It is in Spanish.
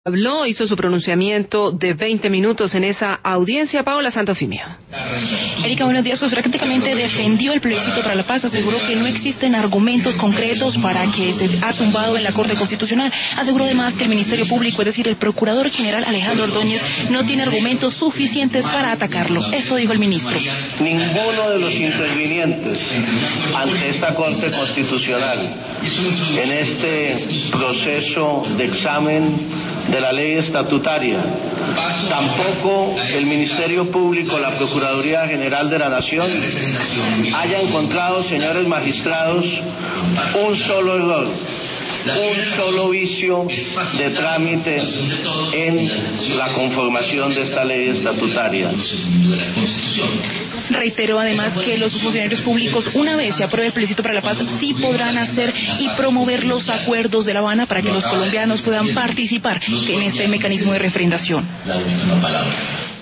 Habló, hizo su pronunciamiento de 20 minutos en esa audiencia. Paola Santofimio. Erika, buenos días. Pues prácticamente defendió el plebiscito para la paz, aseguró que no existen argumentos concretos para que se ha tumbado en la Corte Constitucional. Aseguró además que el Ministerio Público, es decir, el Procurador General Alejandro Ordóñez, no tiene argumentos suficientes para atacarlo. Esto dijo el ministro. Ninguno de los intervinientes ante esta Corte Constitucional, en este proceso de examen de la ley estatutaria, tampoco el Ministerio Público, la Procuraduría General de la Nación, haya encontrado, señores magistrados, un solo error, un solo vicio de trámite en la conformación de esta ley estatutaria. Reiteró además que los funcionarios públicos, una vez se apruebe el plebiscito para la paz, sí podrán hacer y promover los acuerdos de La Habana para que los colombianos puedan participar en este mecanismo de refrendación.